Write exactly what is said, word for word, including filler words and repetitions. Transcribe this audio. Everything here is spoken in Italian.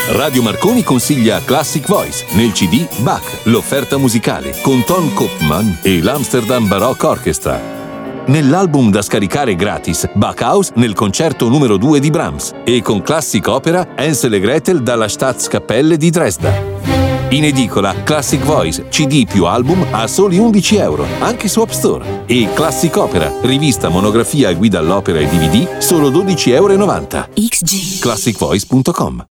Radio Marconi consiglia Classic Voice, nel C D Bach, l'offerta musicale con Ton Koopman e l'Amsterdam Baroque Orchestra. Nell'album da scaricare gratis Bachhaus nel concerto numero due di Brahms e con Classic Opera Hansel e Gretel dalla Staatskapelle di Dresda. In edicola Classic Voice, C D più album a soli undici euro, anche su App Store. E Classic Opera, rivista, monografia e guida all'opera e D V D, solo dodici e novanta euro. X G classic voice punto com